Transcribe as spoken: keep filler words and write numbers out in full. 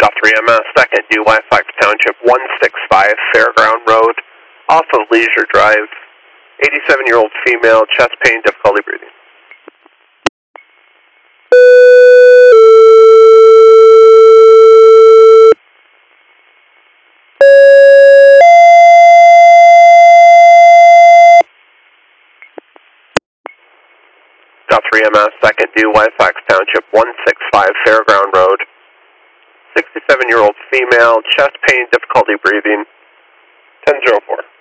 three M S, second due Wyfax Township, one sixty-five Fairground Road, off of Leisure Drive, eighty-seven-year-old female, chest pain, difficulty breathing. three M S, second due Wyfax Township, one sixty-five Fairground Road, sixty-seven-year-old female, chest pain, difficulty breathing, ten oh four.